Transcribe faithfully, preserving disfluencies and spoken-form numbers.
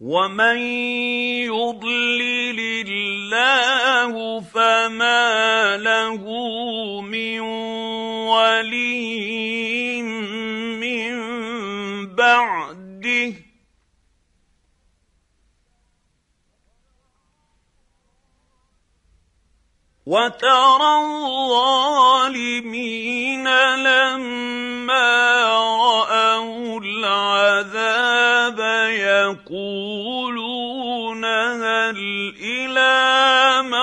ومن يضلل الله فما له من ولي من بعده وترى الظالمين لما رأوا العذاب يقولون هل إلى